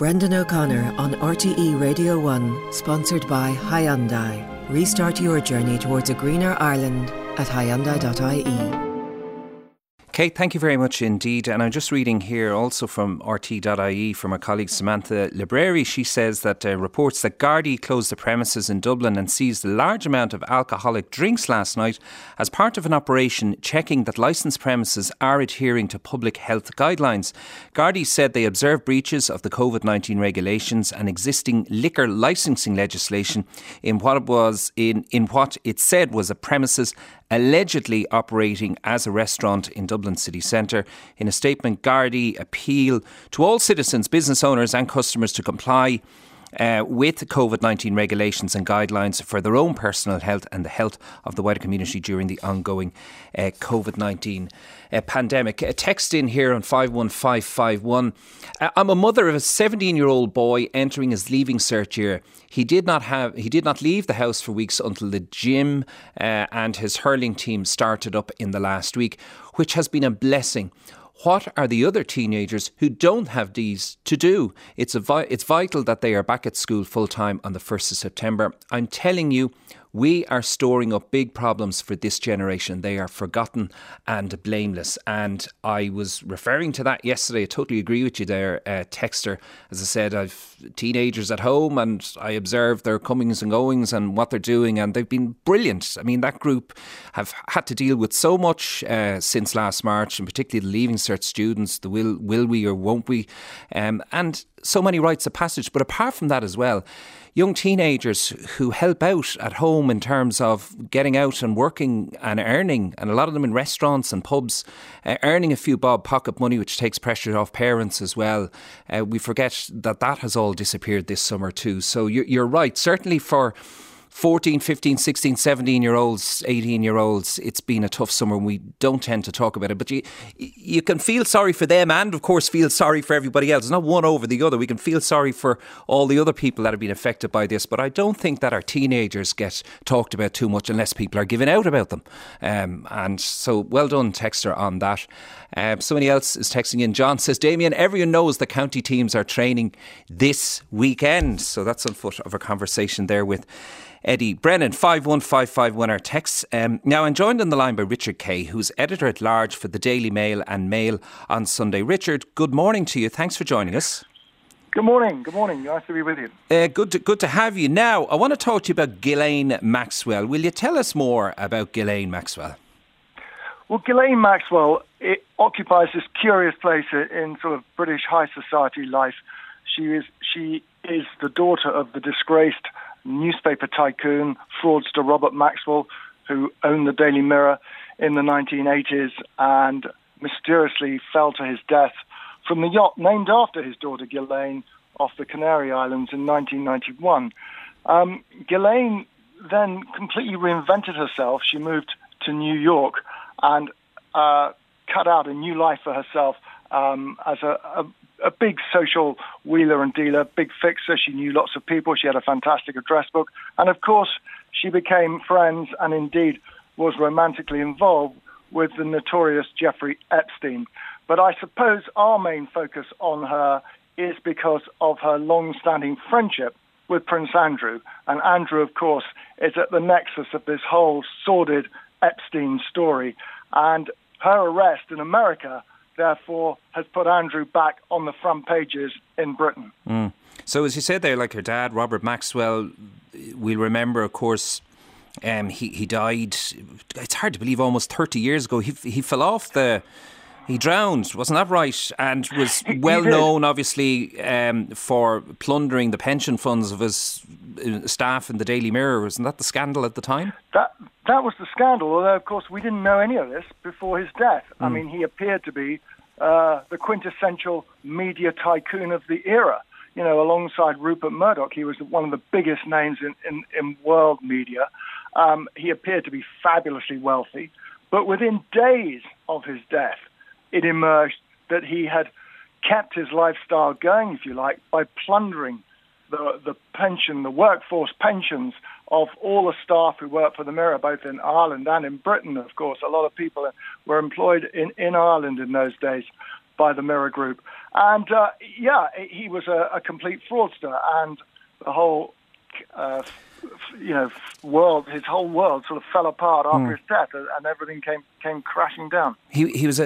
Brendan O'Connor on RTE Radio 1, sponsored by Hyundai. Restart your journey towards a greener Ireland at Hyundai.ie. Kate, thank you very much indeed. And I'm just reading here also from RT.ie from our colleague Samantha Libreri. She says that reports that Gardaí closed the premises in Dublin and seized a large amount of alcoholic drinks last night as part of an operation checking that licensed premises are adhering to public health guidelines. Gardaí said they observed breaches of the COVID-19 regulations and existing liquor licensing legislation in what it said was a premises allegedly operating as a restaurant in Dublin city centre. In a statement, Gardaí appeal to all citizens, business owners and customers to comply with COVID-19 regulations and guidelines for their own personal health and the health of the wider community during the ongoing COVID-19 pandemic. A text in here on 51551. I'm a mother of a 17-year-old boy entering his leaving cert year. He did not leave the house for weeks until the gym and his hurling team started up in the last week, which has been a blessing. What are the other teenagers who don't have these to do? It's vital that they are back at school full time on the 1st of September. I'm telling you, we are storing up big problems for this generation. They are forgotten and blameless. And I was referring to that yesterday. I totally agree with you there, Texter. As I said, I've teenagers at home and I observe their comings and goings and what they're doing, and they've been brilliant. I mean, that group have had to deal with so much since last March, and particularly the Leaving Cert students, the will we or won't we, and so many rites of passage. But apart from that as well, young teenagers who help out at home in terms of getting out and working and earning, and a lot of them in restaurants and pubs, earning a few bob pocket money, which takes pressure off parents as well. We forget that has all disappeared this summer too. So you're right. Certainly for 14, 15, 16, 17-year-olds, 18-year-olds, it's been a tough summer and we don't tend to talk about it. But you can feel sorry for them and, of course, feel sorry for everybody else. It's not one over the other. We can feel sorry for all the other people that have been affected by this. But I don't think that our teenagers get talked about too much unless people are giving out about them. And so well done, Texter, on that. Somebody else is texting in. John says, Damien, everyone knows the county teams are training this weekend. So that's on foot of a conversation there with Eddie Brennan. 51551 our texts. Now I'm joined on the line by Richard Kay, who's editor-at-large for the Daily Mail and Mail on Sunday. Richard, good morning to you. Thanks for joining us. Good morning. Good morning. Nice to be with you. Good to have you. Now, I want to talk to you about Ghislaine Maxwell. Will you tell us more about Ghislaine Maxwell? Well, Ghislaine Maxwell, it occupies this curious place in sort of British high society life. She is the daughter of the disgraced newspaper tycoon, fraudster Robert Maxwell, who owned the Daily Mirror in the 1980s and mysteriously fell to his death from the yacht named after his daughter Ghislaine off the Canary Islands in 1991. Ghislaine then completely reinvented herself. She moved to New York and cut out a new life for herself as a big social wheeler and dealer, big fixer. She knew lots of people. She had a fantastic address book. And of course, she became friends and indeed was romantically involved with the notorious Jeffrey Epstein. But I suppose our main focus on her is because of her long-standing friendship with Prince Andrew. And Andrew, of course, is at the nexus of this whole sordid Epstein story. And her arrest in America therefore has put Andrew back on the front pages in Britain. So as you said there, like her dad, Robert Maxwell, we'll remember, of course, he died, it's hard to believe, almost 30 years ago. He fell off he drowned, wasn't that right? And was well known, obviously, for plundering the pension funds of his staff in the Daily Mirror. Wasn't that the scandal at the time? That was the scandal, although, of course, we didn't know any of this before his death. I mean, he appeared to be the quintessential media tycoon of the era. You know, alongside Rupert Murdoch, he was one of the biggest names in world media. He appeared to be fabulously wealthy. But within days of his death, it emerged that he had kept his lifestyle going, if you like, by plundering the workforce pensions of all the staff who worked for the Mirror, both in Ireland and in Britain, of course. A lot of people were employed in Ireland in those days by the Mirror Group. And, he was a complete fraudster, and the whole, world, his whole world sort of fell apart after his death, and everything came crashing down. He was a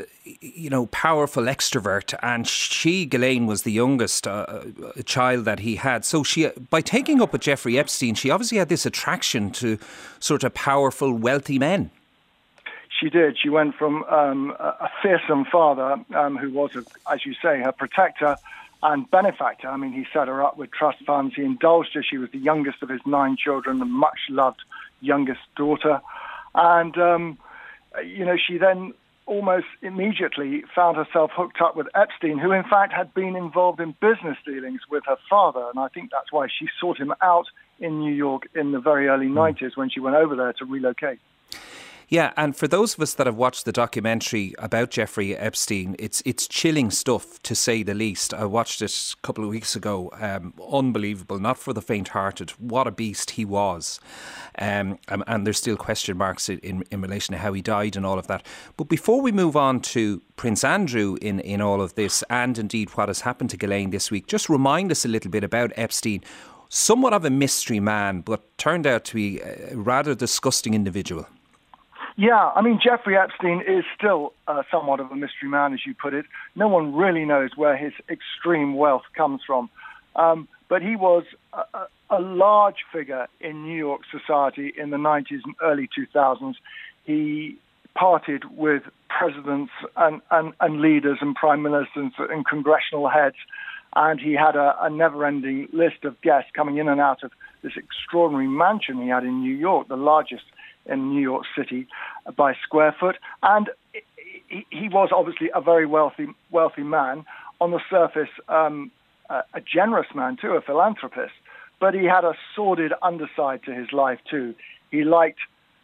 powerful extrovert, and Ghislaine was the youngest child that he had. So by taking up with Jeffrey Epstein, she obviously had this attraction to sort of powerful, wealthy men. She did. She went from a fearsome father who was, as you say, her protector and benefactor. I mean, he set her up with trust funds. He indulged her. She was the youngest of his 9 children, the much-loved youngest daughter. And, she then almost immediately found herself hooked up with Epstein, who, in fact, had been involved in business dealings with her father. And I think that's why she sought him out in New York in the very early 90s when she went over there to relocate. Yeah, and for those of us that have watched the documentary about Jeffrey Epstein, it's chilling stuff, to say the least. I watched it a couple of weeks ago. Unbelievable, not for the faint-hearted. What a beast he was. And there's still question marks in relation to how he died and all of that. But before we move on to Prince Andrew in all of this, and indeed what has happened to Ghislaine this week, just remind us a little bit about Epstein. Somewhat of a mystery man, but turned out to be a rather disgusting individual. Yeah, I mean, Jeffrey Epstein is still somewhat of a mystery man, as you put it. No one really knows where his extreme wealth comes from. But he was a large figure in New York society in the 90s and early 2000s. He partied with presidents and leaders and prime ministers and congressional heads. And he had a never-ending list of guests coming in and out of this extraordinary mansion he had in New York, the largest in New York City by square foot. And he was obviously a very wealthy man. On the surface, a generous man too, a philanthropist. But he had a sordid underside to his life too. He liked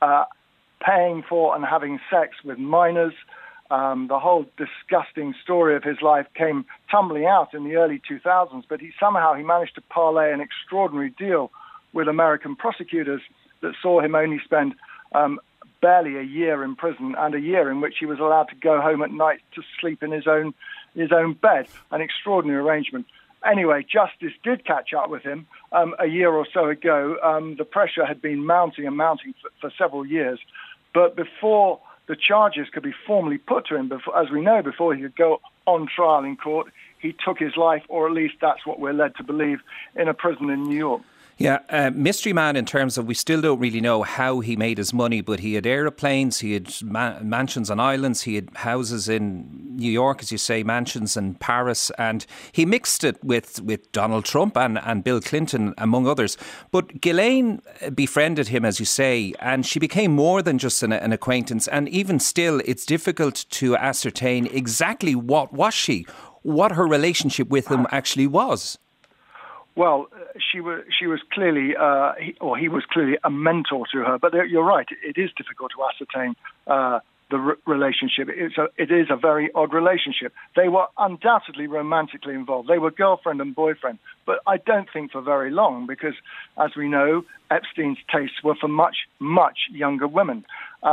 paying for and having sex with minors. The whole disgusting story of his life came tumbling out in the early 2000s, but he managed to parlay an extraordinary deal with American prosecutors that saw him only spend barely a year in prison, and a year in which he was allowed to go home at night to sleep in his own bed. An extraordinary arrangement. Anyway, justice did catch up with him a year or so ago. The pressure had been mounting for several years, but before the charges could be formally put to him, before he could go on trial in court, he took his life, or at least that's what we're led to believe, in a prison in New York. Yeah, mystery man in terms of we still don't really know how he made his money, but he had aeroplanes, he had mansions on islands, he had houses in New York, as you say, mansions in Paris, and he mixed it with Donald Trump and Bill Clinton, among others. But Ghislaine befriended him, as you say, and she became more than just an acquaintance, and even still, it's difficult to ascertain exactly what her relationship with him actually was. Well, she was clearly, he was clearly a mentor to her. But you're right; it is difficult to ascertain the relationship. It is a very odd relationship. They were undoubtedly romantically involved. They were girlfriend and boyfriend, but I don't think for very long, because, as we know, Epstein's tastes were for much, much younger women.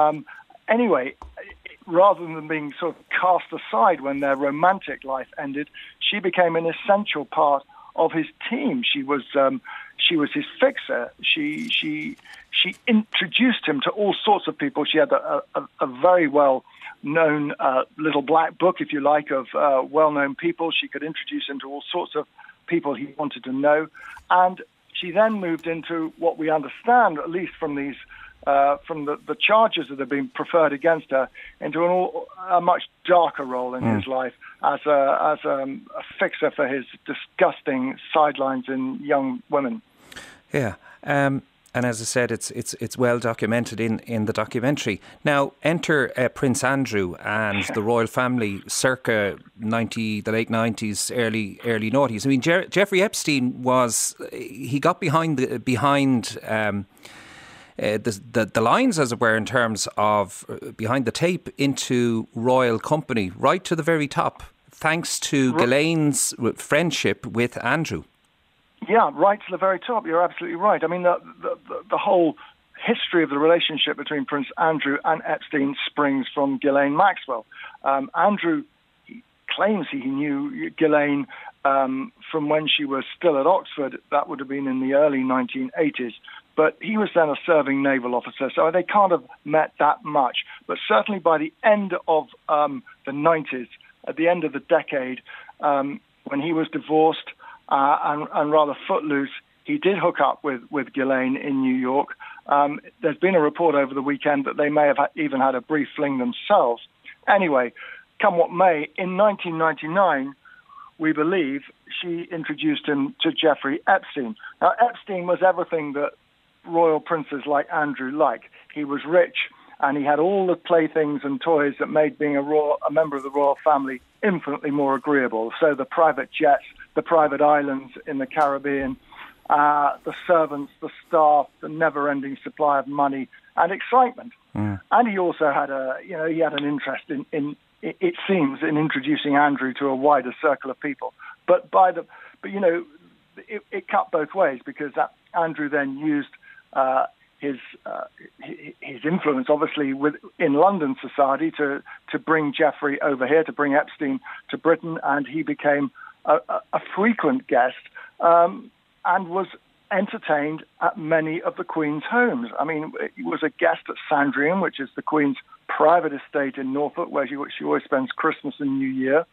Anyway, rather than being sort of cast aside when their romantic life ended, she became an essential part of his team. She was his fixer. She introduced him to all sorts of people. She had a very well-known little black book, if you like, of well-known people. She could introduce him to all sorts of people he wanted to know. And she then moved into what we understand, at least from these from the charges that have been preferred against her, into a much darker role in his life as a fixer for his disgusting sidelines in young women. Yeah, and as I said, it's well documented in the documentary. Now, enter Prince Andrew and the royal family, circa the late 90s, early noughties. I mean, Jeffrey Epstein he got behind the lines, as it were, in terms of behind the tape into royal company, right to the very top, thanks to Ghislaine's friendship with Andrew. Yeah, right to the very top. You're absolutely right. I mean, the whole history of the relationship between Prince Andrew and Epstein springs from Ghislaine Maxwell. Andrew claims he knew Ghislaine from when she was still at Oxford. That would have been in the early 1980s. But he was then a serving naval officer, so they can't have met that much. But certainly by the end of the 90s, at the end of the decade, when he was divorced and rather footloose, he did hook up with Ghislaine in New York. There's been a report over the weekend that they may have even had a brief fling themselves. Anyway, come what may, in 1999, we believe she introduced him to Jeffrey Epstein. Now, Epstein was everything that royal princes like Andrew like. He was rich, and he had all the playthings and toys that made being a member of the royal family infinitely more agreeable. So the private jets, the private islands in the Caribbean, the servants, the staff, the never-ending supply of money and excitement. And he also had he had an interest in it seems, in introducing Andrew to a wider circle of people. But it cut both ways, because that Andrew then used his influence, obviously, in London society to bring Jeffrey over here, to bring Epstein to Britain, and he became a frequent guest and was entertained at many of the Queen's homes. I mean, he was a guest at Sandringham, which is the Queen's private estate in Norfolk, where she always spends Christmas and New Year,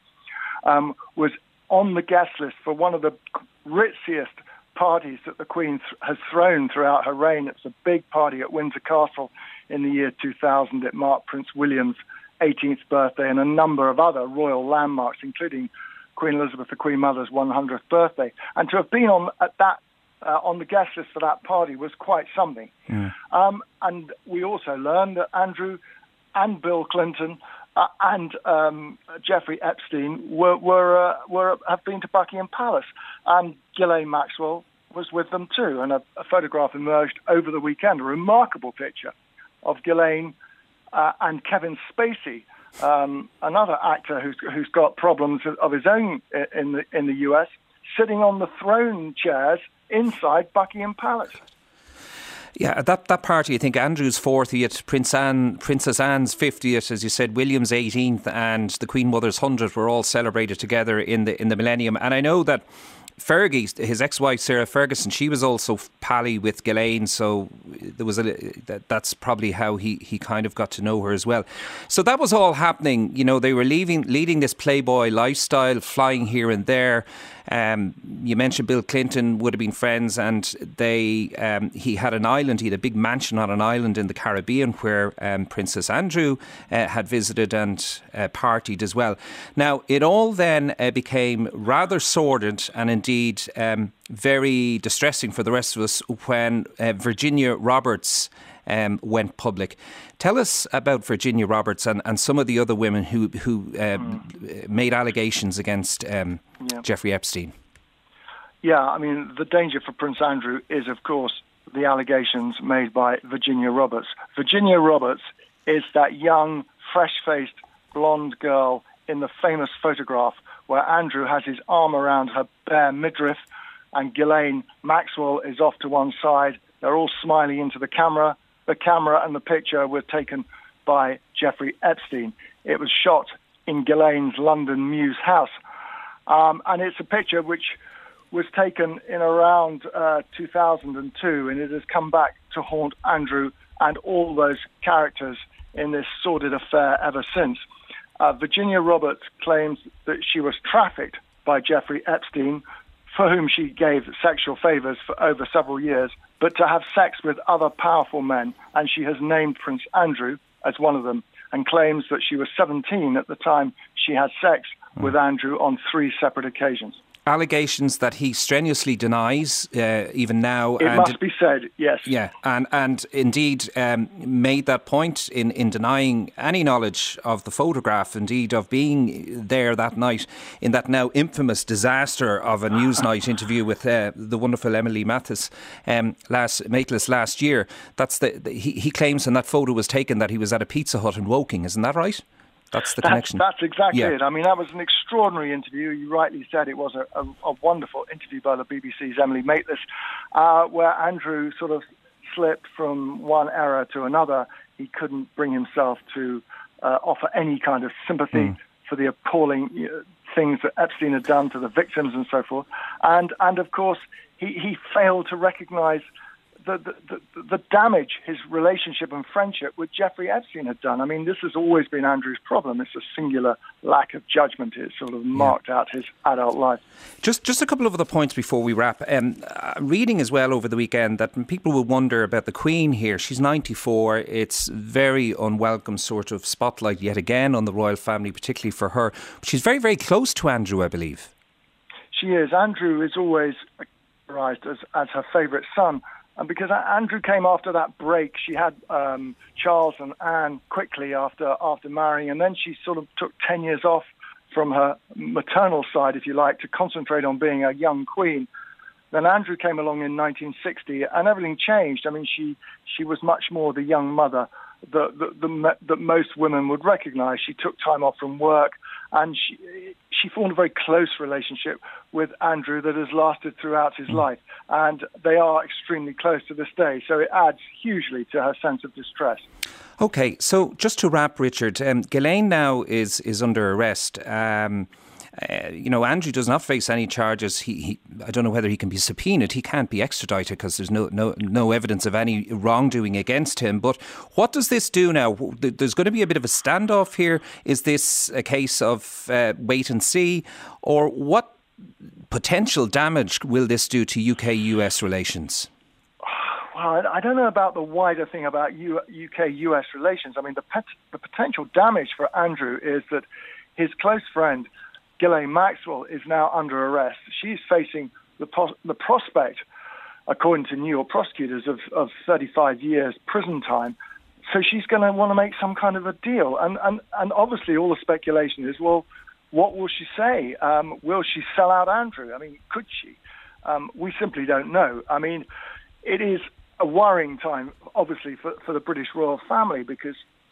was on the guest list for one of the ritziest parties that the Queen has thrown throughout her reign. It's a big party at Windsor Castle in the year 2000. It marked Prince William's 18th birthday and a number of other royal landmarks, including Queen Elizabeth, the Queen Mother's 100th birthday. And to have been on the guest list for that party was quite something. And we also learned that Andrew and Bill Clinton and Jeffrey Epstein have been to Buckingham Palace, and Ghislaine Maxwell was with them too. And a photograph emerged over the weekend, a remarkable picture of Ghislaine and Kevin Spacey, another actor who's got problems of his own in the US, sitting on the throne chairs inside Buckingham Palace. Yeah, at that party, I think Andrew's 40th, Princess Anne's 50th, as you said, William's 18th, and the Queen Mother's 100th were all celebrated together in the millennium. And I know that Fergie, his ex-wife Sarah Ferguson, she was also pally with Ghislaine, so there was that's probably how he kind of got to know her as well. So that was all happening. You know, they were leading this playboy lifestyle, flying here and there. You mentioned Bill Clinton would have been friends, and he had an island. He had a big mansion on an island in the Caribbean where Princess Andrew had visited and partied as well. Now, it all then became rather sordid and indeed very distressing for the rest of us when Virginia Roberts went public. Tell us about Virginia Roberts and some of the other women who made allegations against Jeffrey Epstein. Yeah, I mean, the danger for Prince Andrew is, of course, the allegations made by Virginia Roberts. Virginia Roberts is that young, fresh-faced, blonde girl in the famous photograph where Andrew has his arm around her bare midriff and Ghislaine Maxwell is off to one side. They're all smiling into the camera. The camera and the picture were taken by Jeffrey Epstein. It was shot in Ghislaine's London Mews house. And it's a picture which was taken in around 2002, and it has come back to haunt Andrew and all those characters in this sordid affair ever since. Virginia Roberts claims that she was trafficked by Jeffrey Epstein, for whom she gave sexual favors for over several years, but to have sex with other powerful men, and she has named Prince Andrew as one of them, and claims that she was 17 at the time she had sex with Andrew on 3 separate occasions. Allegations that he strenuously denies, even now. It must be said, yes. Yeah, and indeed made that point in denying any knowledge of the photograph, indeed of being there that night in that now infamous disaster of a Newsnight interview with the wonderful Emily Maitlis last year. That's he claims when that photo was taken that he was at a Pizza Hut in Woking, isn't that right? That's the connection. That's exactly it. I mean, that was an extraordinary interview. You rightly said it was a wonderful interview by the BBC's Emily Maitlis, where Andrew sort of slipped from one era to another. He couldn't bring himself to offer any kind of sympathy the appalling things that Epstein had done to the victims and so forth. And of course, he failed to recognise the damage his relationship and friendship with Jeffrey Epstein had done. I mean, this has always been Andrew's problem. It's a singular lack of judgment. It's sort of marked out his adult life. Just a couple of other points before we wrap. Reading as well over the weekend that people will wonder about the Queen here. She's 94. It's very unwelcome sort of spotlight yet again on the royal family, particularly for her. She's very, very close to Andrew, I believe. She is. Andrew is always characterised as her favourite son. And because Andrew came after that break, she had Charles and Anne quickly after marrying, and then she sort of took 10 years off from her maternal side, if you like, to concentrate on being a young queen. Then Andrew came along in 1960, and everything changed. I mean, she was much more the young mother that most women would recognise. She took time off from work, and she formed a very close relationship with Andrew that has lasted throughout his life. And they are extremely close to this day. So it adds hugely to her sense of distress. OK, so just to wrap, Richard, Ghislaine now is under arrest. Andrew does not face any charges. I don't know whether he can be subpoenaed. He can't be extradited because there's no evidence of any wrongdoing against him. But what does this do now? There's going to be a bit of a standoff here. Is this a case of wait and see? Or what potential damage will this do to UK-US relations? Well, I don't know about the wider thing about UK-US relations. I mean, the potential damage for Andrew is that his close friend, Ghislaine Maxwell, is now under arrest. She's facing the prospect, according to New York prosecutors, of 35 years prison time. So she's going to want to make some kind of a deal. And obviously all the speculation is, well, what will she say? Will she sell out Andrew? I mean, could she? We simply don't know. I mean, it is a worrying time, obviously, for the British royal family because,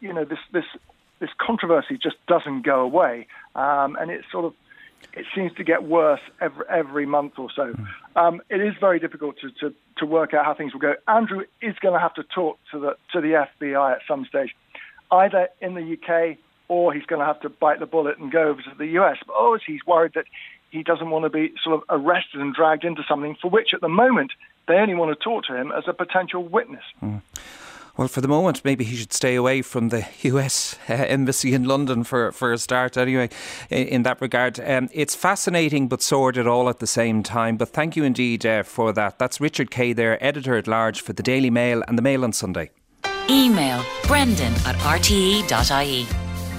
this controversy just doesn't go away, and it seems to get worse every month or so. It is very difficult to work out how things will go. Andrew is going to have to talk to the FBI at some stage, either in the UK or he's going to have to bite the bullet and go over to the US. But he's worried that he doesn't want to be sort of arrested and dragged into something for which at the moment they only want to talk to him as a potential witness. Well, for the moment, maybe he should stay away from the US embassy in London for a start anyway, in that regard. It's fascinating but sordid all at the same time. But thank you indeed for that. That's Richard Kay there, editor-at-large for the Daily Mail and the Mail on Sunday. Email brendan@rte.ie.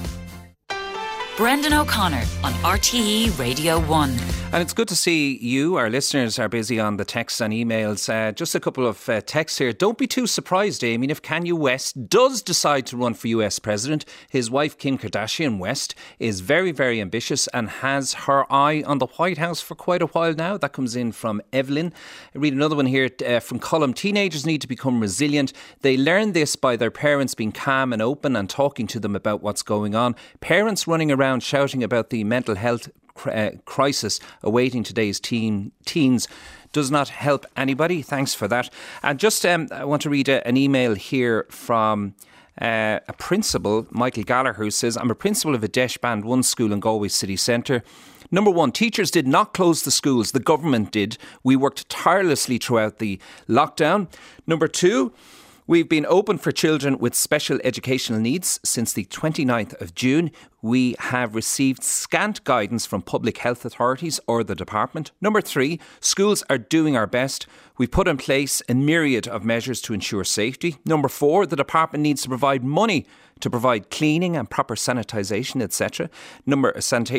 Brendan O'Connor on RTE Radio 1. And it's good to see you. Our listeners are busy on the texts and emails. Just a couple of texts here. Don't be too surprised, Damien, if Kanye West does decide to run for US president. His wife, Kim Kardashian West, is very, very ambitious and has her eye on the White House for quite a while now. That comes in from Evelyn. I read another one here from Colm. Teenagers need to become resilient. They learn this by their parents being calm and open and talking to them about what's going on. Parents running around shouting about the mental health crisis awaiting today's teens does not help anybody. Thanks for that. And just I want to read an email here from a principal, Michael Gallagher, who says, I'm a principal of a Desh Band 1 school in Galway City Centre. Number one, teachers did not close the schools. The government did. We worked tirelessly throughout the lockdown. Number two, we've been open for children with special educational needs since the 29th of June. We have received scant guidance from public health authorities or the department. Number three, schools are doing our best. We've put in place a myriad of measures to ensure safety. Number four, the department needs to provide money to provide cleaning and proper sanitation, etc. Number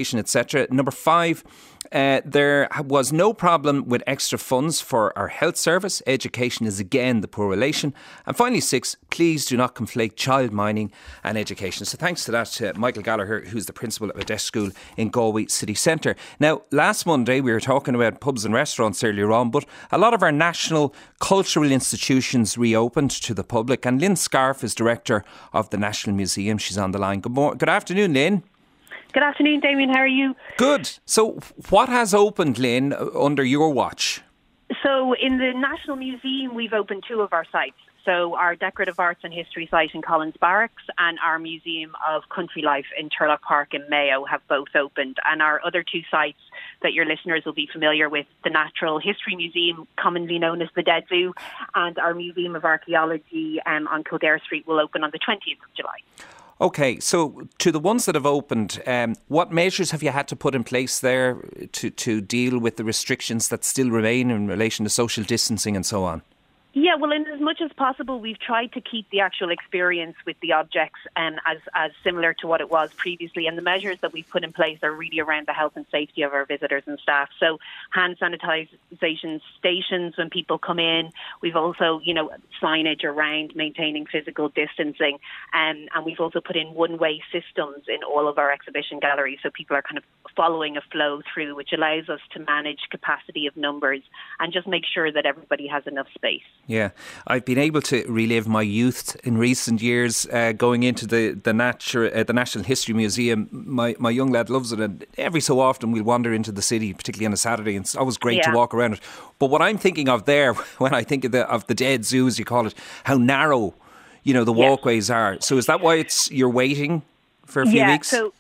five, there was no problem with extra funds for our health service. Education is again the poor relation. And finally, six, please do not conflate child mining and education. So thanks to that, Michael Gallagher, who's the principal of a Desh school in Galway City Centre. Now, last Monday we were talking about pubs and restaurants earlier on, but a lot of our national cultural institutions reopened to the public. And Lynn Scarf is director of the National Museum. She's on the line. Good afternoon, Lynn. Good afternoon, Damien. How are you? Good. So what has opened, Lynn, under your watch? So in the National Museum, we've opened two of our sites. So our Decorative Arts and History site in Collins Barracks and our Museum of Country Life in Turlough Park in Mayo have both opened. And our other two sites that your listeners will be familiar with, the Natural History Museum, commonly known as the Dead Zoo, and our Museum of Archaeology on Kildare Street will open on the 20th of July. Okay, so to the ones that have opened, what measures have you had to put in place there to deal with the restrictions that still remain in relation to social distancing and so on? Yeah, well, in as much as possible, we've tried to keep the actual experience with the objects as similar to what it was previously. And the measures that we've put in place are really around the health and safety of our visitors and staff. So hand sanitisation stations when people come in. We've also, signage around maintaining physical distancing. And we've also put in one-way systems in all of our exhibition galleries. So people are kind of following a flow through, which allows us to manage capacity of numbers and just make sure that everybody has enough space. Yeah, I've been able to relive my youth in recent years going into the National History Museum. My young lad loves it, and every so often we'll wander into the city, particularly on a Saturday, and it's always great to walk around it. But what I'm thinking of there, when I think of the Dead Zoo, as you call it, how narrow, the walkways are. So is that why you're waiting for a few weeks? So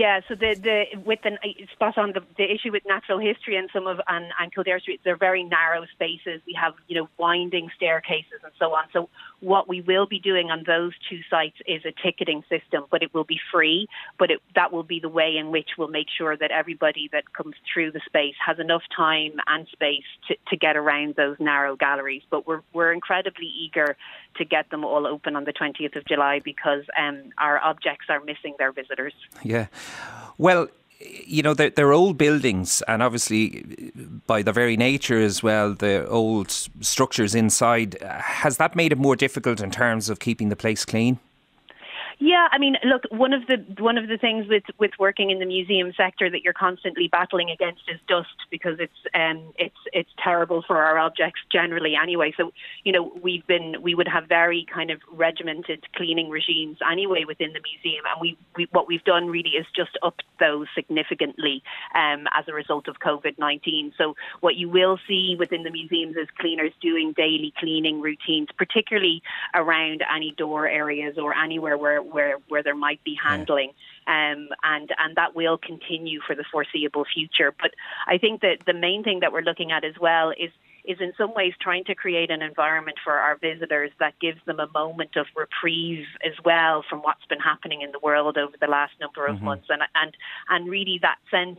spot on the issue with natural history and and Kildare Street, they're very narrow spaces. We have winding staircases and so on. So what we will be doing on those two sites is a ticketing system, but it will be free. But that will be the way in which we'll make sure that everybody that comes through the space has enough time and space to get around those narrow galleries. But we're incredibly eager to get them all open on the 20th of July because our objects are missing their visitors. Yeah. Well, they're old buildings, and obviously by their very nature as well, the old structures inside. Has that made it more difficult in terms of keeping the place clean? Yeah, I mean, look, one of the things with working in the museum sector that you're constantly battling against is dust, because it's terrible for our objects generally anyway. So, we would have very kind of regimented cleaning regimes anyway within the museum, and what we've done really is just upped those significantly as a result of COVID-19. So what you will see within the museums is cleaners doing daily cleaning routines, particularly around any door areas or anywhere where there might be handling, and that will continue for the foreseeable future. But I think that the main thing that we're looking at as well is in some ways trying to create an environment for our visitors that gives them a moment of reprieve as well from what's been happening in the world over the last number of months, and really that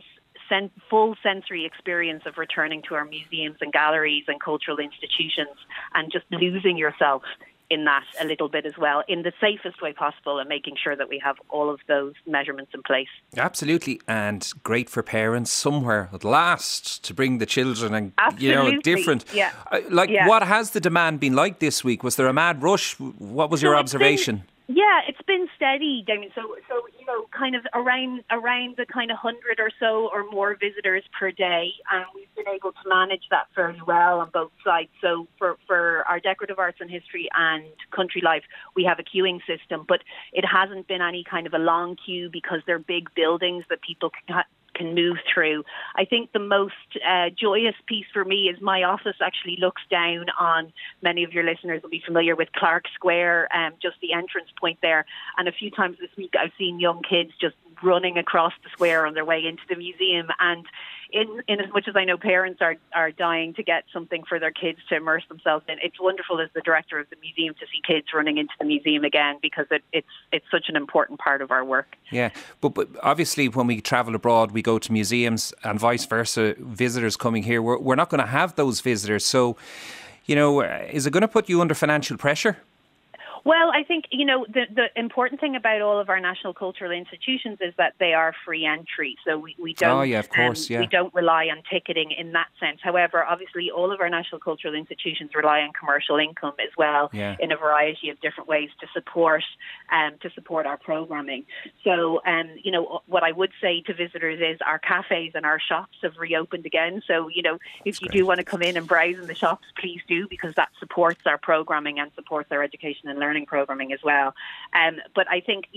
full sensory experience of returning to our museums and galleries and cultural institutions and just losing yourself in that a little bit as well, in the safest way possible, and making sure that we have all of those measurements in place. Absolutely, and great for parents somewhere at last to bring the children and different. Yeah. What has the demand been like this week? Was there a mad rush? What was your observation? It's been steady, Damien. So kind of around the kind of 100 or so or more visitors per day, and we've been able to manage that fairly well on both sides. So for our Decorative Arts and History and Country Life, we have a queuing system, but it hasn't been any kind of a long queue because they're big buildings that people can move through. I think the most joyous piece for me is my office actually looks down on, many of your listeners will be familiar with Clark Square, just the entrance point there. And a few times this week I've seen young kids just running across the square on their way into the museum. And in as much as I know parents are dying to get something for their kids to immerse themselves in, it's wonderful as the director of the museum to see kids running into the museum again, because it's such an important part of our work. Yeah, but obviously when we travel abroad, we go to museums and vice versa, visitors coming here, we're not going to have those visitors. So, is it going to put you under financial pressure? Well, I think, the important thing about all of our national cultural institutions is that they are free entry. So we don't, we don't rely on ticketing in that sense. However, obviously, all of our national cultural institutions rely on commercial income as well in a variety of different ways to support our programming. So, what I would say to visitors is our cafes and our shops have reopened again. So, if you do want to come in and browse in the shops, please do, because that supports our programming and supports our education and learning programming as well. But I think,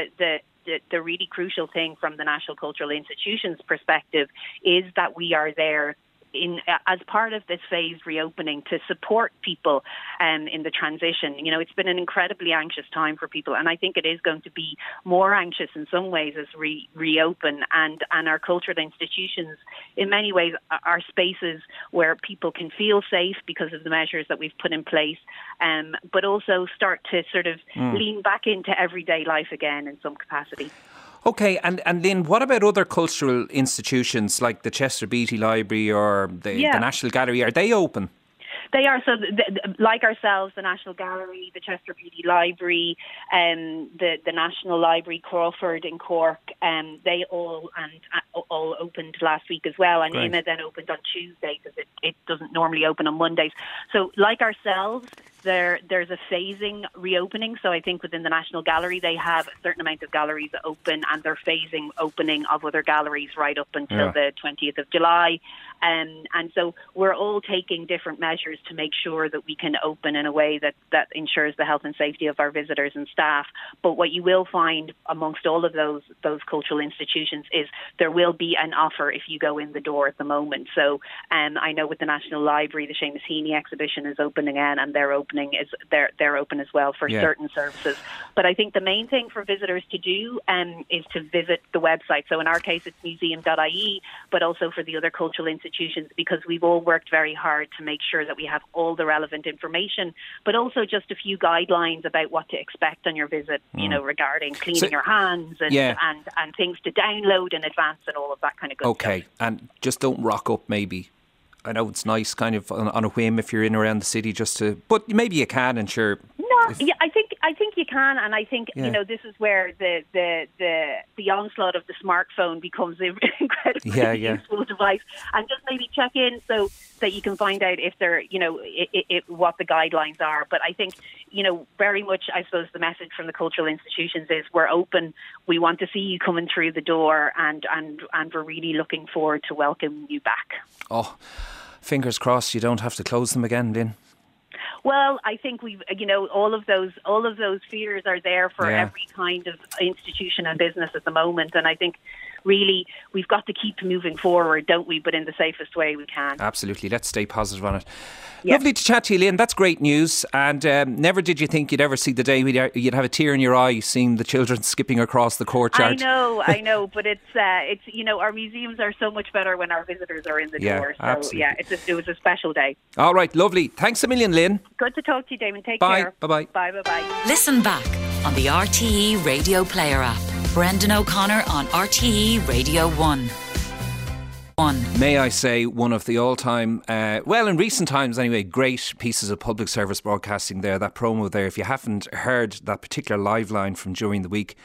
the really crucial thing from the National Cultural Institutions perspective is that we are there as part of this phased reopening to support people in the transition. It's been an incredibly anxious time for people, and I think it is going to be more anxious in some ways as we reopen, and our cultural institutions in many ways are spaces where people can feel safe because of the measures that we've put in place, but also start to sort of lean back into everyday life again in some capacity. Okay, and Lynn, what about other cultural institutions like the Chester Beatty Library or the National Gallery? Are they open? They are. So, like ourselves, the National Gallery, the Chester Beatty Library, the National Library Crawford in Cork, they all opened last week as well. And Great. IMA then opened on Tuesday because it doesn't normally open on Mondays. So, like ourselves, there's a phasing reopening. So I think within the National Gallery, they have a certain amount of galleries open, and they're phasing opening of other galleries right up until the 20th of July. And so we're all taking different measures to make sure that we can open in a way that ensures the health and safety of our visitors and staff. But what you will find amongst all of those cultural institutions is there will be an offer if you go in the door at the moment. So I know with the National Library, the Seamus Heaney exhibition is open again, and they're open as well for certain services. But I think the main thing for visitors to do is to visit the website. So in our case, it's museum.ie, but also for the other cultural institutions, because we've all worked very hard to make sure that we have all the relevant information, but also just a few guidelines about what to expect on your visit, regarding cleaning your hands and things to download in advance and all of that kind of good stuff. Okay, and just don't rock up maybe. I know it's nice kind of on a whim if you're in around the city but maybe you can, and sure. No, I think you can, and I think this is where the onslaught of the smartphone becomes an incredibly useful device, and just maybe check in so that you can find out if they're what the guidelines are. But I think very much, I suppose the message from the cultural institutions is we're open. We want to see you coming through the door, and we're really looking forward to welcoming you back. Oh, fingers crossed you don't have to close them again, Lynn. Well, I think we've, all of those fears are there for every kind of institution and business at the moment, and I think really we've got to keep moving forward, don't we? But in the safest way we can. Absolutely, let's stay positive on it. Yeah. Lovely to chat to you, Lynn. That's great news. And never did you think you'd ever see the day you'd have a tear in your eye seeing the children skipping across the courtyard. I know, but it's our museums are so much better when our visitors are in the door. So absolutely. It was a special day. All right, lovely. Thanks a million, Lynn. Good to talk to you, Damon. Take care. Bye. Bye. Listen back on the RTE Radio Player app. Brendan O'Connor on RTE Radio 1. May I say, one of the all-time, in recent times anyway, great pieces of public service broadcasting there, that promo there. If you haven't heard that particular live line from during the week,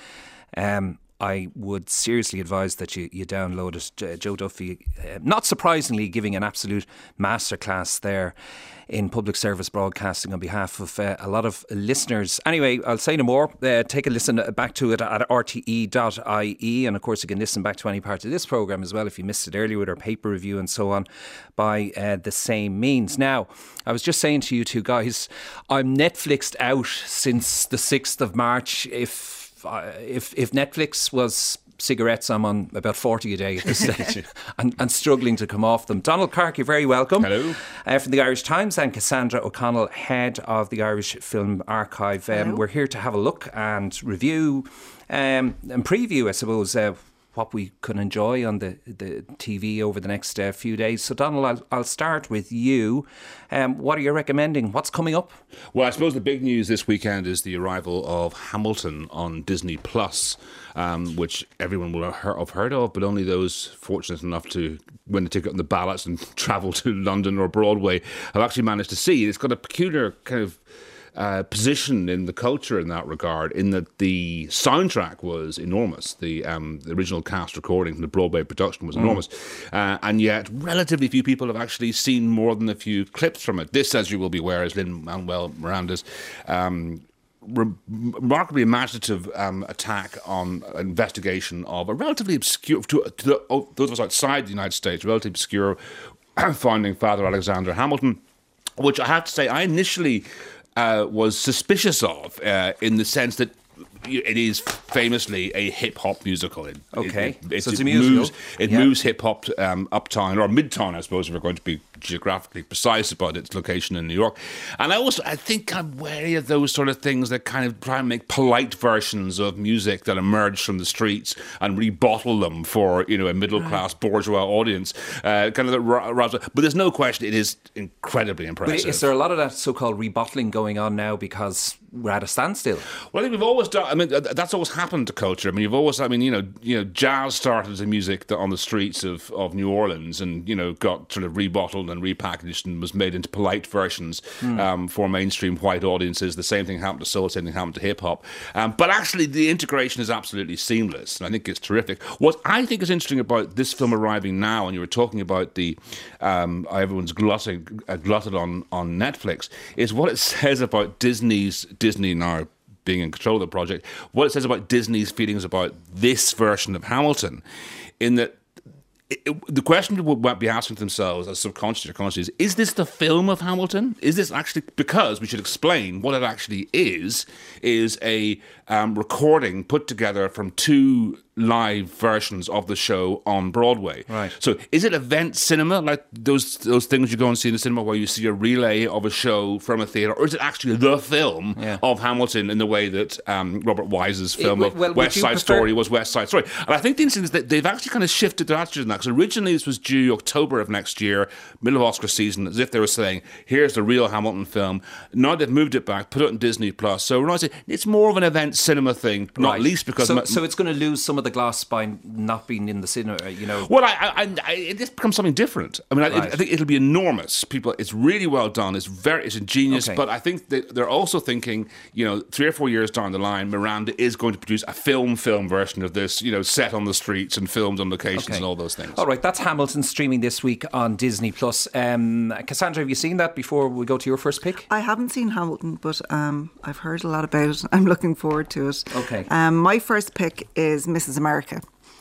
I would seriously advise that you download it. Joe Duffy, not surprisingly, giving an absolute masterclass there in public service broadcasting on behalf of a lot of listeners. Anyway, I'll say no more. Take a listen back to it at rte.ie, and of course you can listen back to any part of this programme as well if you missed it earlier with our paper review and so on by the same means. Now, I was just saying to you two guys, I'm Netflixed out since the 6th of March. If Netflix was cigarettes, I'm on about 40 a day at this stage and struggling to come off them. Donald Clark, you're very welcome. Hello. From the Irish Times, and Cassandra O'Connell, head of the Irish Film Archive. We're here to have a look and review and preview, I suppose, what we can enjoy on the TV over the next few days. So, Donald, I'll start with you. What are you recommending? What's coming up? Well, I suppose the big news this weekend is the arrival of Hamilton on Disney Plus, which everyone will have heard of, but only those fortunate enough to win the ticket on the ballots and travel to London or Broadway have actually managed to see. It's got a peculiar kind of position in the culture in that regard, in that the soundtrack was enormous. The original cast recording from the Broadway production was enormous, and yet relatively few people have actually seen more than a few clips from it. This, as you will be aware, is Lin-Manuel Miranda's remarkably imaginative attack on investigation of a relatively obscure, to those of us outside the United States, relatively obscure founding father Alexander Hamilton, which I have to say I initially was suspicious of, in the sense that it is famously a hip hop musical. So it's a musical. It moves hip hop uptown or midtown, I suppose, if we're going to be geographically precise about its location in New York. And I think I'm wary of those sort of things that kind of try and make polite versions of music that emerge from the streets and rebottle them for a middle class bourgeois audience. But there's no question it is incredibly impressive. But is there a lot of that so-called rebottling going on now because we're at a standstill? Well, I think we've always done. I mean, that's always happened to culture. I mean, jazz started as a music on the streets of New Orleans, and got sort of rebottled and repackaged and was made into polite versions for mainstream white audiences. The same thing happened to soul. The same thing happened to hip hop. But actually, the integration is absolutely seamless, and I think it's terrific. What I think is interesting about this film arriving now, and you were talking about the everyone's glutted on Netflix, is what it says about Disney now being in control of the project, what it says about Disney's feelings about this version of Hamilton, in that the question people might be asking themselves as subconscious or conscious is this the film of Hamilton? Is this actually, because we should explain what it actually is a recording put together from two live versions of the show on Broadway. Right. So is it event cinema, like those things you go and see in the cinema where you see a relay of a show from a theatre, or is it actually the film of Hamilton in the way that Robert Wise's film of West Side Story was West Side Story? And I think the interesting thing is that they've actually kind of shifted their attitude in that, because originally this was due October of next year, middle of Oscar season, as if they were saying, here's the real Hamilton film. Now they've moved it back, put it on Disney+. So we're not saying it's more of an event cinema thing, not least because... So it's going to lose some of the gloss by not being in the cinema, Well, it just becomes something different. I mean, I think it'll be enormous. It's really well done. It's ingenious. Okay. But I think they're also thinking, 3 or 4 years down the line, Miranda is going to produce a film version of this, set on the streets and filmed on locations and all those things. All right, that's Hamilton streaming this week on Disney+. Cassandra, have you seen that before we go to your first pick? I haven't seen Hamilton, but I've heard a lot about it. I'm looking forward to it. Okay. My first pick is Mrs. America.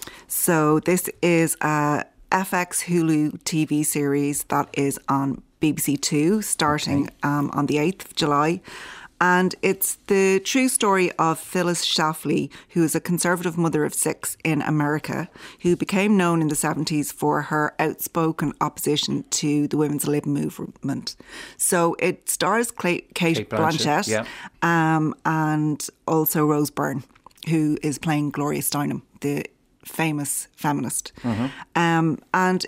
So this is a FX Hulu TV series that is on BBC Two starting on the 8th of July. And it's the true story of Phyllis Schlafly, who is a conservative mother of 6 in America, who became known in the 70s for her outspoken opposition to the women's lib movement. So it stars Kate Blanchett and also Rose Byrne, who is playing Gloria Steinem, the famous feminist. And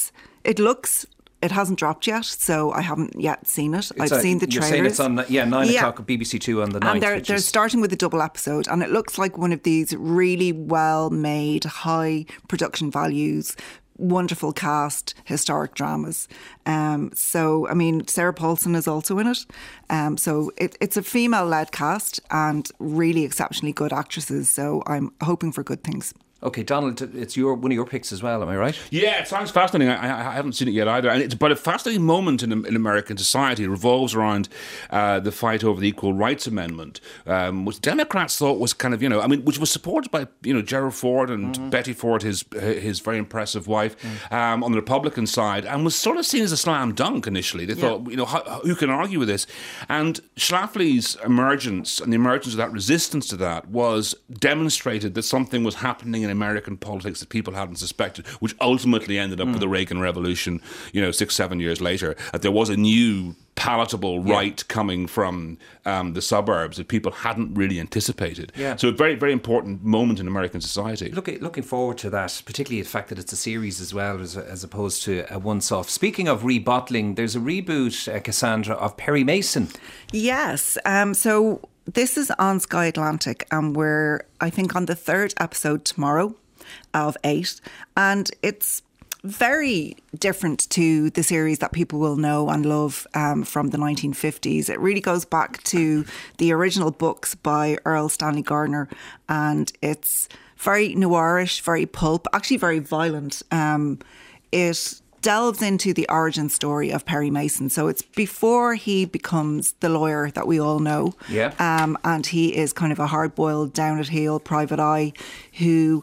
it hasn't dropped yet, so I haven't yet seen it. I've seen the trailers. You're saying it's on 9 o'clock at BBC Two on the 9th. And they're starting with a double episode, and it looks like one of these really well-made, high production values, wonderful cast, historic dramas. So, I mean, Sarah Paulson is also in it. So it's a female-led cast and really exceptionally good actresses, so I'm hoping for good things. Okay, Donald, it's one of your picks as well, am I right? Yeah, it sounds fascinating. I haven't seen it yet either. And it's about a fascinating moment in American society. It revolves around the fight over the Equal Rights Amendment, which Democrats thought was kind of, which was supported by, Gerald Ford and Betty Ford, his very impressive wife, on the Republican side, and was sort of seen as a slam dunk initially. They thought, who can argue with this? And Schlafly's emergence and the emergence of that resistance to that was demonstrated that something was happening in American politics that people hadn't suspected, which ultimately ended up with the Reagan Revolution, 6-7 years later, that there was a new palatable right coming from the suburbs that people hadn't really anticipated. Yeah. So a very, very important moment in American society. Looking forward to that, particularly the fact that it's a series as well as opposed to a once-off. Speaking of rebottling, there's a reboot, Cassandra, of Perry Mason. Yes. So this is on Sky Atlantic, and we're, I think, on the 3rd episode tomorrow of 8. And it's very different to the series that people will know and love from the 1950s. It really goes back to the original books by Earl Stanley Gardner, and it's very noirish, very pulp, actually very violent. It delves into the origin story of Perry Mason. So it's before he becomes the lawyer that we all know. Yeah. And he is kind of a hard-boiled, down-at-heel private eye who,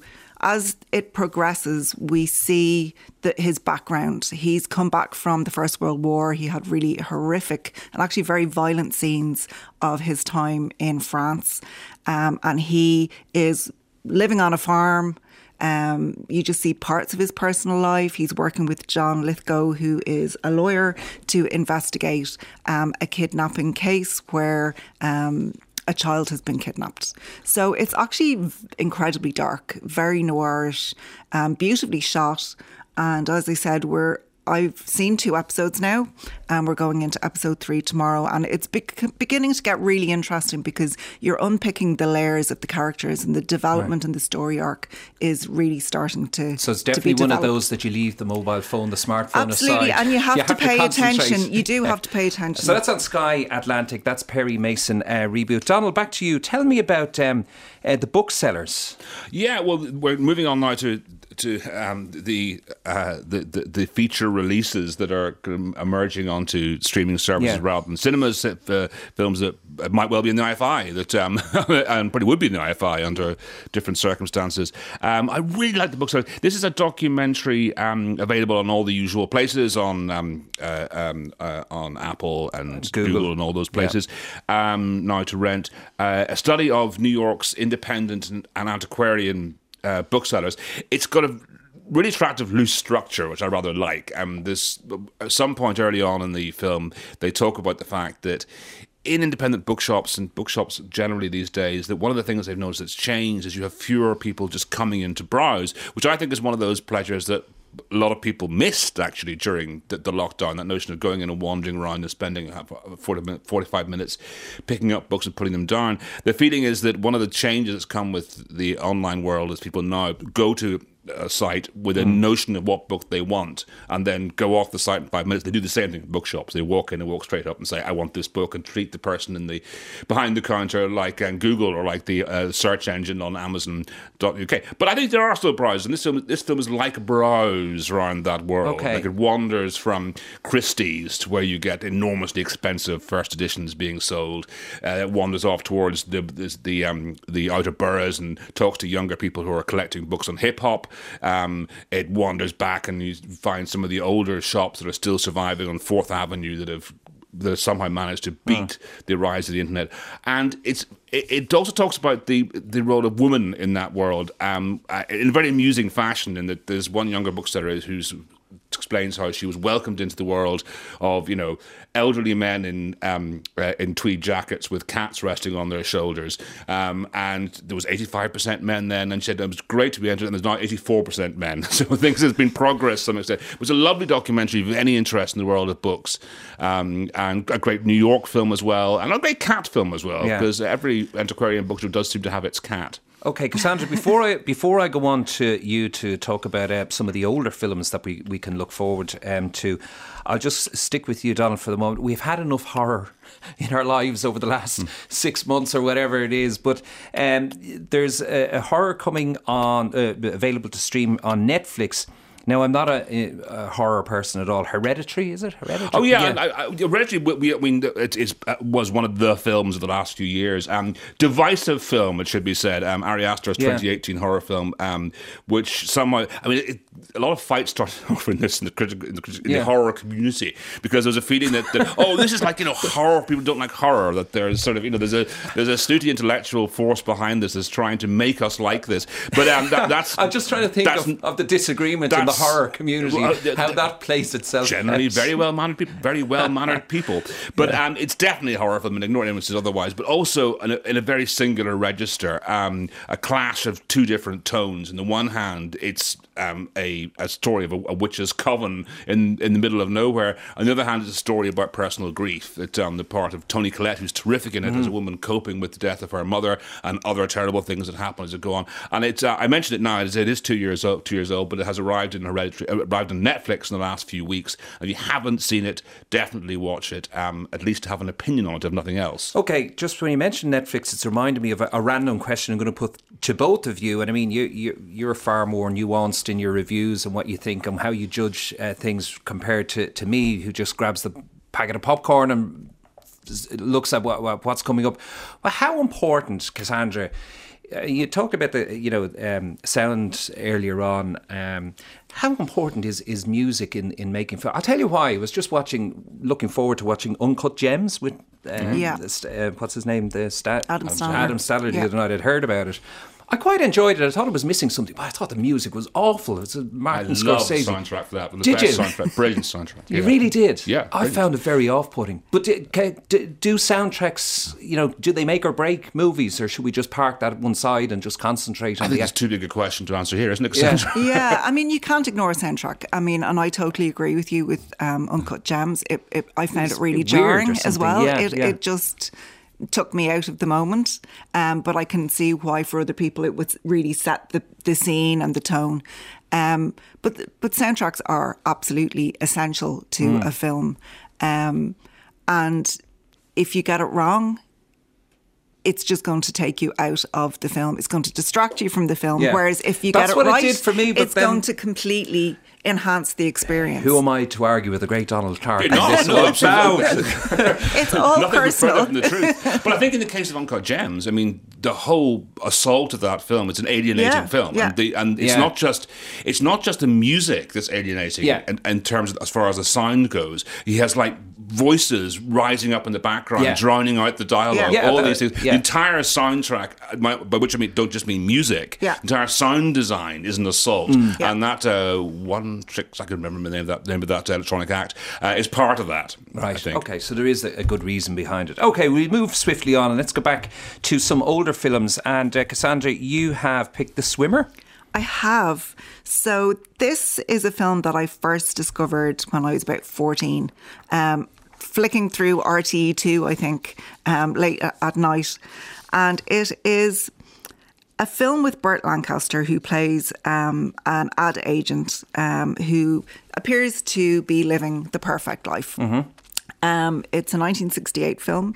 as it progresses, we see his background. He's come back from the First World War. He had really horrific and actually very violent scenes of his time in France. And he is living on a farm. You just see parts of his personal life. He's working with John Lithgow, who is a lawyer, to investigate a kidnapping case where a child has been kidnapped. So it's actually incredibly dark, very noirish, beautifully shot. And as I said, I've seen 2 episodes now, and we're going into episode 3 tomorrow. And it's beginning to get really interesting because you're unpicking the layers of the characters, and the development and the story arc is really starting to. So it's definitely one of those that you leave the mobile phone, the smartphone Absolutely, aside. and you have to pay attention. You do have to pay attention. So that's on Sky Atlantic. That's Perry Mason reboot. Donald, back to you. Tell me about the booksellers. Yeah, well, we're moving on now to the feature releases that are emerging onto streaming services rather than cinemas. Films that might well be in the IFI that and probably would be in the IFI under different circumstances. I really like the book. So this is a documentary available on all the usual places on Apple and Google and all those places now to rent. A study of New York's independent and antiquarian booksellers. It's got a really attractive loose structure, which I rather like. This at some point early on in the film, they talk about the fact that in independent bookshops and bookshops generally these days, that one of the things they've noticed that's changed is you have fewer people just coming in to browse, which I think is one of those pleasures that a lot of people missed actually during the lockdown, that notion of going in and wandering around and spending 45 minutes picking up books and putting them down. The feeling is that one of the changes that's come with the online world is people now go to a site with a notion of what book they want and then go off the site in 5 minutes. They do the same thing in bookshops. They walk in and walk straight up and say, I want this book, and treat the person in the behind the counter like Google or like the search engine on Amazon.uk. But I think there are still browsers, and this film is like a browse around that world. Okay. Like it wanders from Christie's to where you get enormously expensive first editions being sold. It wanders off towards the outer boroughs and talks to younger people who are collecting books on hip-hop. It wanders back and you find some of the older shops that are still surviving on 4th Avenue that have somehow managed to beat the rise of the internet. And it also talks about the role of women in that world in a very amusing fashion, in that there's one younger bookseller who explains how she was welcomed into the world of, elderly men in tweed jackets with cats resting on their shoulders. And there was 85% men then, and she said it was great to be entered, and there's now 84% men. So I think there's been progress to some extent. It was a lovely documentary of any interest in the world of books, and a great New York film as well, and a great cat film as well, because every antiquarian bookstore does seem to have its cat. Okay, Cassandra, before I go on to you to talk about some of the older films that we can look forward to, I'll just stick with you, Donald, for the moment. We've had enough horror in our lives over the last 6 months or whatever it is, but there's a horror coming on, available to stream on Netflix. Now, I'm not a horror person at all. Hereditary, is it? Hereditary? Oh, yeah. Hereditary, it was one of the films of the last few years. Divisive film, it should be said. Ari Aster's 2018 horror film, which somehow... a lot of fights started off in this in the horror community, because there's a feeling that this is like, horror, people don't like horror, that there's sort of, there's a snooty intellectual force behind this that's trying to make us like this. But that's... I'm just trying to think of the disagreement in the horror community, how that plays itself. Generally, very well-mannered people. But it's definitely a horror film, and ignore anyone who says otherwise, but also in a very singular register, a clash of two different tones. On the one hand, it's a story of a witch's coven in the middle of nowhere. On the other hand, it's a story about personal grief. It's the part of Toni Collette, who's terrific in it, as a woman coping with the death of her mother and other terrible things that happen as it go on. And it's I mentioned it now, it is 2 years old, but it has arrived on Netflix in the last few weeks. If you haven't seen it, definitely watch it, at least to have an opinion on it, if nothing else. Okay, just when you mentioned Netflix, it's reminded me of a random question I'm going to put to both of you. And I mean, you're far more nuanced in your reviews and what you think and how you judge things compared to me, who just grabs the packet of popcorn and looks at what's coming up. Well, how important, Cassandra, You talked about the sound earlier on. How important is music in making film? I'll tell you why. I was just looking forward to watching Uncut Gems with what's his name, Adam Sandler. Adam Sandler the other night. I'd heard about it. I quite enjoyed it. I thought it was missing something, but I thought the music was awful. It's a Martin Scorsese. I love the soundtrack for that. Did you? Soundtrack. Brilliant soundtrack. You really did? Yeah. I found it very off-putting. But do soundtracks, do they make or break movies, or should we just park that at one side and just concentrate on I think it's too big a question to answer here, isn't it? Yeah, I mean, you can't ignore a soundtrack. I mean, and I totally agree with you with Uncut Gems. I found it really jarring as well. It just took me out of the moment, but I can see why for other people it would really set the scene and the tone. But soundtracks are absolutely essential to a film, and if you get it wrong, it's just going to take you out of the film. It's going to distract you from the film. Yeah. Whereas if you get it right, it did for me, it's going to completely enhance the experience. Who am I to argue with the great Donald Clark? It's all nothing personal. From the truth. But I think in the case of Uncut Gems, I mean, the whole assault of that film, it's an alienating film. Yeah. And it's not just the music that's alienating in terms of, as far as the sound goes. He has like voices rising up in the background, drowning out the dialogue, all these things. The entire soundtrack, by which I mean don't just mean music, the entire sound design is an assault. And that One Trick, I can remember the name of that electronic act, is part of that, right. I think. Okay, so there is a good reason behind it. Okay, we'll move swiftly on and let's go back to some older films. And Cassandra, you have picked The Swimmer. I have. So this is a film that I first discovered when I was about 14. Flicking through RTE2, I think, late at night. And it is a film with Burt Lancaster, who plays an ad agent who appears to be living the perfect life. Mm-hmm. It's a 1968 film.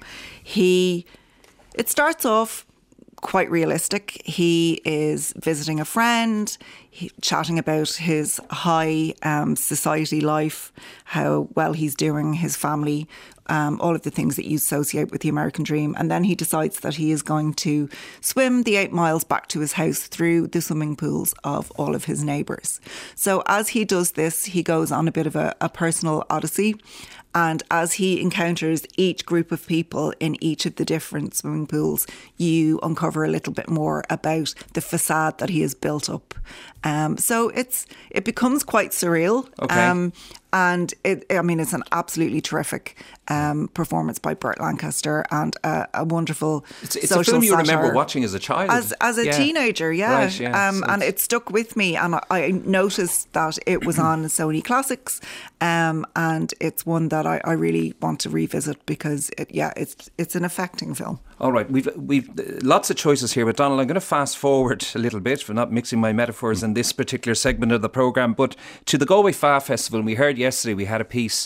It starts off quite realistic. He is visiting a friend, chatting about his high society life, how well he's doing, his family, all of the things that you associate with the American dream. And then he decides that he is going to swim the 8 miles back to his house through the swimming pools of all of his neighbours. So as he does this, he goes on a bit of a personal odyssey. And as he encounters each group of people in each of the different swimming pools, you uncover a little bit more about the facade that he has built up. So it becomes quite surreal. Okay. And it's an absolutely terrific performance by Burt Lancaster and a wonderful it's social a film you satire. remember watching as a child. As a teenager, yeah. Right, yeah. And it stuck with me, and I noticed that it was on Sony Classics, and it's one that I really want to revisit because it's an affecting film. All right, we've lots of choices here, but Donald, I'm going to fast forward a little bit for not mixing my metaphors in this particular segment of the programme, but to the Galway Fa Festival. And we heard yesterday, we had a piece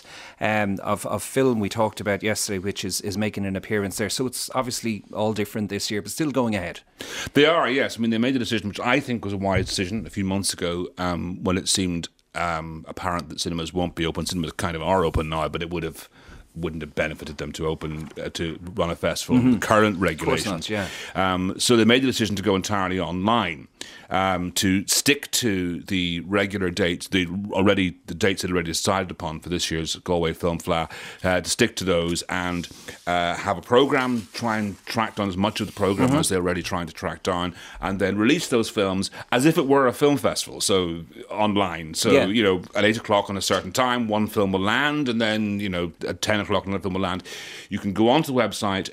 of film we talked about yesterday, which is making an appearance there. So it's obviously all different this year, but still going ahead. They are, yes. I mean, they made a decision, which I think was a wise decision a few months ago, when it seemed apparent that cinemas won't be open. Cinemas kind of are open now, but it wouldn't have benefited them to open to run a festival. The current regulations. Of course not, yeah. So they made the decision to go entirely online, to stick to the regular dates, the dates that are already decided upon for this year's Galway Film Fleadh, to stick to those and have a programme, try and track down as much of the programme as they're already trying to track down, and then release those films as if it were a film festival, so online. So, at 8 o'clock on a certain time, one film will land, and then, at 10 o'clock another film will land. You can go onto the website,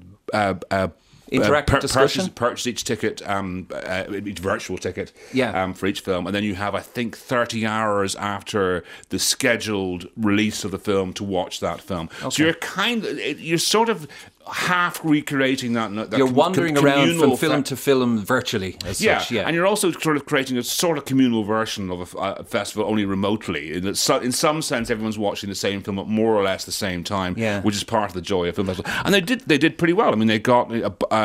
interactive discussion. Purchase each ticket, each virtual ticket for each film, and then you have, I think, 30 hours after the scheduled release of the film to watch that film. Okay. So you're sort of half recreating that you're wandering around from film to film virtually as such, and you're also sort of creating a sort of communal version of a festival, only remotely. In some sense, everyone's watching the same film at more or less the same time, which is part of the joy of film festival. And they did pretty well. I mean, they got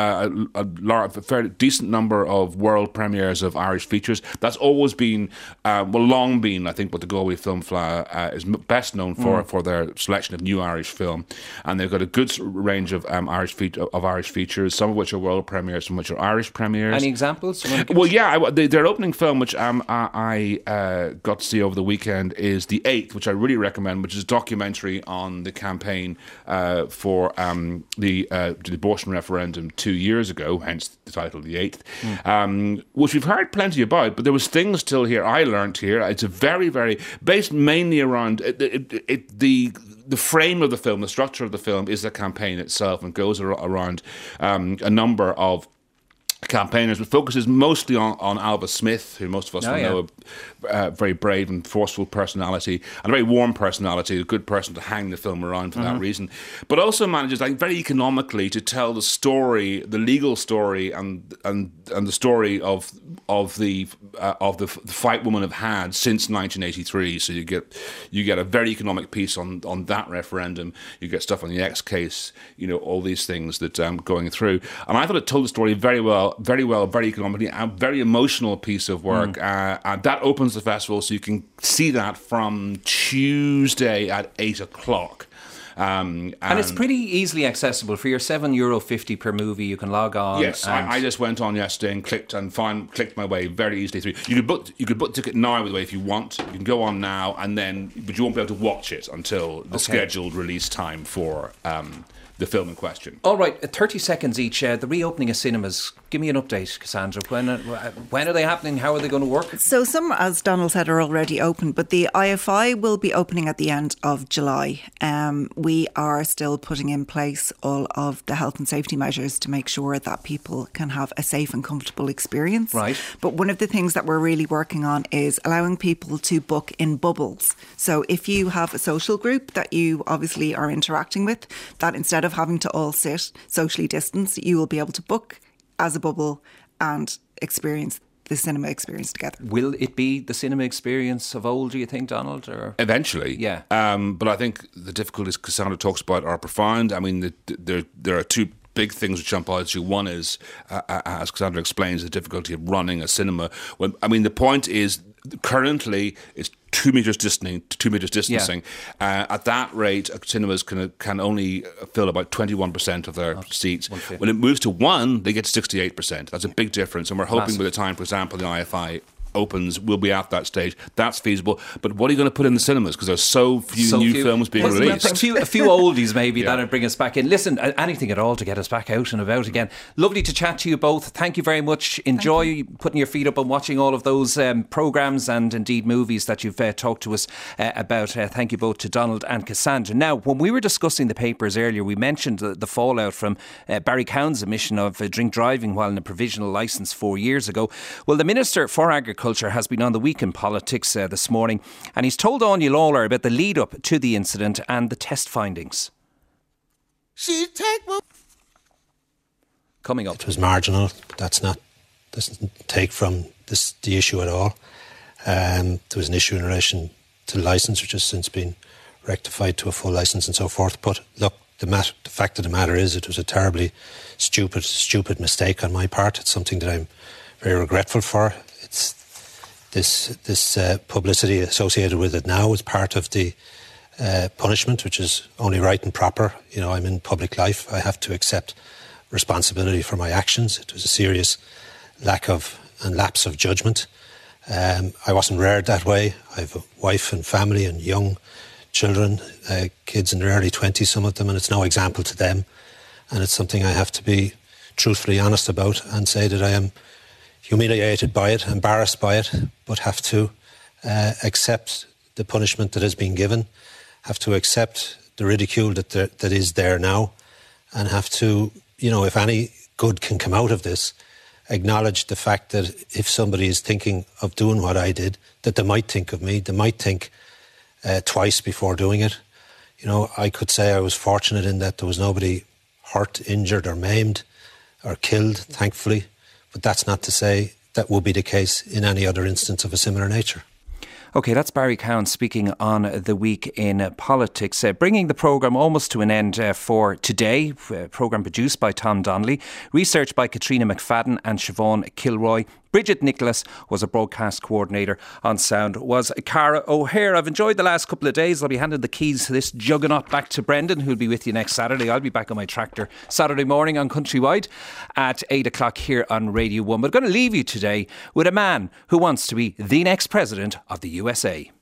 a fairly decent number of world premieres of Irish features. That's always been long been, I think, what the Galway Film Fleadh is best known for their selection of new Irish film. And they've got a good range of Irish features, some of which are world premieres, some of which are Irish premieres. Any examples? Well, yeah, their opening film, which I got to see over the weekend, is The Eighth, which I really recommend, which is a documentary on the campaign for the abortion referendum 2 years ago, hence the title The Eighth, which we've heard plenty about, but there was things still here I learnt here. It's a very, very, based mainly around the frame of the film, the structure of the film is the campaign itself, and goes around a number of campaigners, but focuses mostly on Alva Smith, who most of us will know, a very brave and forceful personality, and a very warm personality, a good person to hang the film around for that reason, but also manages, I think, very economically to tell the story, the legal story, and the story of the fight women have had since 1983. So you get a very economic piece on that referendum. You get stuff on the X case, all these things that going through, and I thought it told the story very well, very economically, a very emotional piece of work. And that opens the festival, so you can see that from Tuesday at 8 o'clock. And it's pretty easily accessible. For your €7.50 per movie, you can log on. Yes, I just went on yesterday and clicked my way very easily through. You could book a ticket now, by the way, if you want. You can go on now, but you won't be able to watch it until the scheduled release time for the film in question. All right, 30 seconds each. The reopening of cinemas. Give me an update, Cassandra. When are they happening? How are they going to work? So some, as Donald said, are already open, but the IFI will be opening at the end of July. We are still putting in place all of the health and safety measures to make sure that people can have a safe and comfortable experience. Right. But one of the things that we're really working on is allowing people to book in bubbles. So if you have a social group that you obviously are interacting with, that instead of having to all sit socially distanced, you will be able to book as a bubble and experience the cinema experience together. Will it be the cinema experience of old, do you think, Donald? Or eventually, yeah. But I think the difficulties Cassandra talks about are profound. I mean, there are two big things which jump out at you. One is, as Cassandra explains, the difficulty of running a cinema. Well, I mean, the point is, currently it's 2 meters distancing. Yeah. At that rate, cinemas can only fill about 21% of their seats. When it moves to 1, they get 68%. That's a big difference, and we're hoping by the time, for example, the IFI opens, we'll be at that stage. That's feasible. But what are you going to put in the cinemas? Because there's so few new films being released. A few oldies maybe that'll bring us back in. Listen, anything at all to get us back out and about again. Lovely to chat to you both. Thank you very much. Enjoy putting your feet up and watching all of those programmes and indeed movies that you've talked to us about. Thank you both to Donald and Cassandra. Now, when we were discussing the papers earlier, we mentioned the fallout from Barry Cowan's admission of drink driving while in a provisional licence 4 years ago. Well, the Minister for Agriculture has been on the Week in Politics this morning, and he's told Anya Lawler about the lead up to the incident and the test findings. Coming up. It was marginal. Doesn't take from the issue at all. There was an issue in relation to the licence, which has since been rectified to a full licence and so forth. But look, the fact of the matter is it was a terribly stupid mistake on my part. It's something that I'm very regretful for. It's this publicity associated with it now is part of the punishment, which is only right and proper. I'm in public life. I have to accept responsibility for my actions. It was a serious lack of and lapse of judgment. I wasn't reared that way. I have a wife and family and young children, kids in their early 20s, some of them, and it's no example to them. And it's something I have to be truthfully honest about and say that I am humiliated by it, embarrassed by it, but have to accept the punishment that has been given, have to accept the ridicule that is there now, and have to, if any good can come out of this, acknowledge the fact that if somebody is thinking of doing what I did, that they might think of me, they might think twice before doing it. I could say I was fortunate in that there was nobody hurt, injured or maimed or killed, thankfully. But that's not to say that would be the case in any other instance of a similar nature. OK, that's Barry Cowan speaking on the Week in Politics, bringing the programme almost to an end for today. Programme produced by Tom Donnelly, research by Katrina McFadden and Siobhan Kilroy, Bridget Nicholas was a broadcast coordinator. On sound was Cara O'Hare. I've enjoyed the last couple of days. I'll be handing the keys to this juggernaut back to Brendan, who'll be with you next Saturday. I'll be back on my tractor Saturday morning on Countrywide at 8 o'clock here on Radio 1. But I'm going to leave you today with a man who wants to be the next president of the USA.